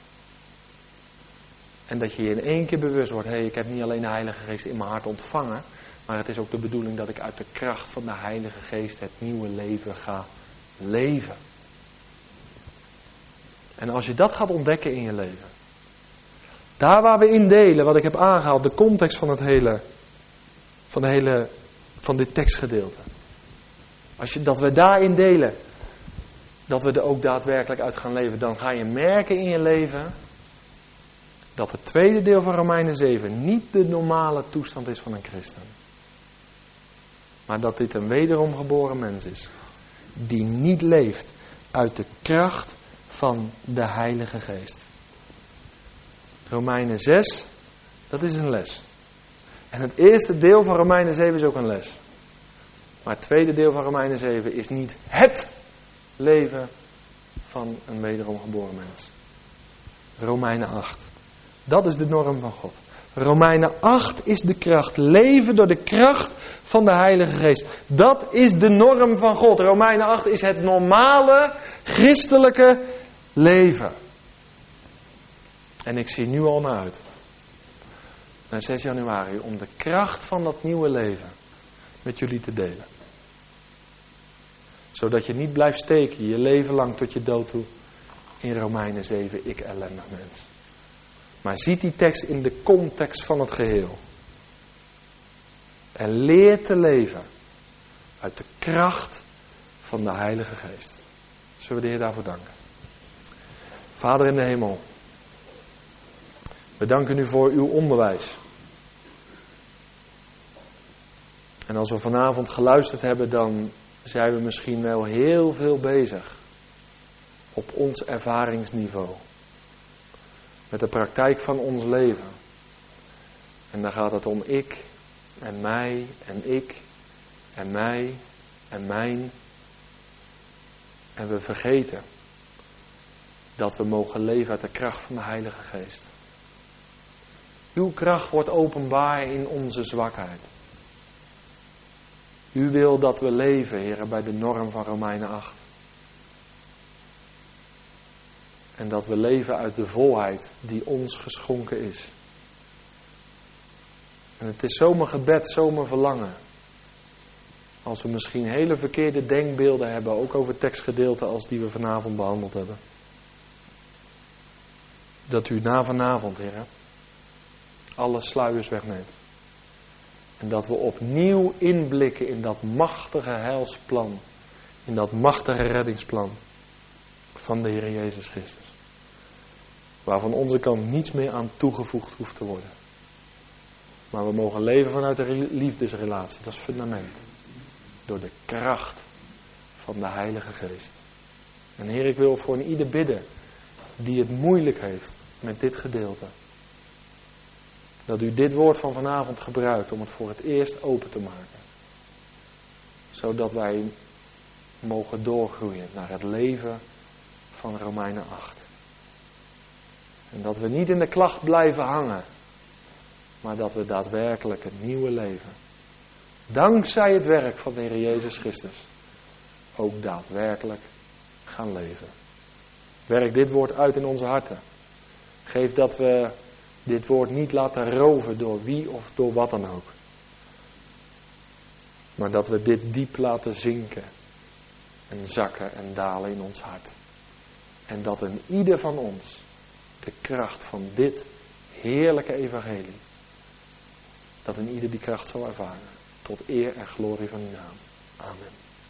En dat je je in één keer bewust wordt: hé, ik heb niet alleen de Heilige Geest in mijn hart ontvangen, maar het is ook de bedoeling dat ik uit de kracht van de Heilige Geest het nieuwe leven ga leven. En als je dat gaat ontdekken in je leven, daar waar we in delen, wat ik heb aangehaald, de context van dit tekstgedeelte. Dat we daarin delen, dat we er ook daadwerkelijk uit gaan leven, dan ga je merken in je leven dat het tweede deel van Romeinen 7 niet de normale toestand is van een christen. Maar dat dit een wederom geboren mens is, die niet leeft uit de kracht van de Heilige Geest. Romeinen 6, dat is een les. En het eerste deel van Romeinen 7 is ook een les. Maar het tweede deel van Romeinen 7 is niet het leven van een wederom geboren mens. Romeinen 8. Dat is de norm van God. Romeinen 8 is de kracht. Leven door de kracht van de Heilige Geest. Dat is de norm van God. Romeinen 8 is het normale christelijke leven. En ik zie nu al naar uit. Naar 6 januari. Om de kracht van dat nieuwe leven met jullie te delen. Zodat je niet blijft steken je leven lang tot je dood toe. In Romeinen 7, ik ellendig mens. Maar ziet die tekst in de context van het geheel. En leer te leven uit de kracht van de Heilige Geest. Zullen we de Heer daarvoor danken. Vader in de hemel. We danken u voor uw onderwijs. En als we vanavond geluisterd hebben, dan zijn we misschien wel heel veel bezig. Op ons ervaringsniveau. Met de praktijk van ons leven. En dan gaat het om ik en mij en ik en mij en mijn. En we vergeten dat we mogen leven uit de kracht van de Heilige Geest. Uw kracht wordt openbaar in onze zwakheid. U wil dat we leven, Heer, bij de norm van Romeinen 8. En dat we leven uit de volheid die ons geschonken is. En het is zo mijn gebed, zo mijn verlangen. Als we misschien hele verkeerde denkbeelden hebben, ook over tekstgedeelten als die we vanavond behandeld hebben. Dat u na vanavond, Heer, alle sluiers wegneemt. En dat we opnieuw inblikken in dat machtige heilsplan. In dat machtige reddingsplan van de Heer Jezus Christus. Waar van onze kant niets meer aan toegevoegd hoeft te worden. Maar we mogen leven vanuit de liefdesrelatie. Dat is fundament. Door de kracht van de Heilige Geest. En Heer, ik wil voor een ieder bidden die het moeilijk heeft met dit gedeelte. Dat u dit woord van vanavond gebruikt om het voor het eerst open te maken. Zodat wij mogen doorgroeien naar het leven van Romeinen 8. En dat we niet in de klacht blijven hangen. Maar dat we daadwerkelijk het nieuwe leven, dankzij het werk van de Heer Jezus Christus, ook daadwerkelijk gaan leven. Werk dit woord uit in onze harten. Geef dat we dit woord niet laten roven door wie of door wat dan ook. Maar dat we dit diep laten zinken en zakken en dalen in ons hart. En dat in ieder van ons de kracht van dit heerlijke evangelie, dat in ieder die kracht zal ervaren. Tot eer en glorie van uw naam. Amen.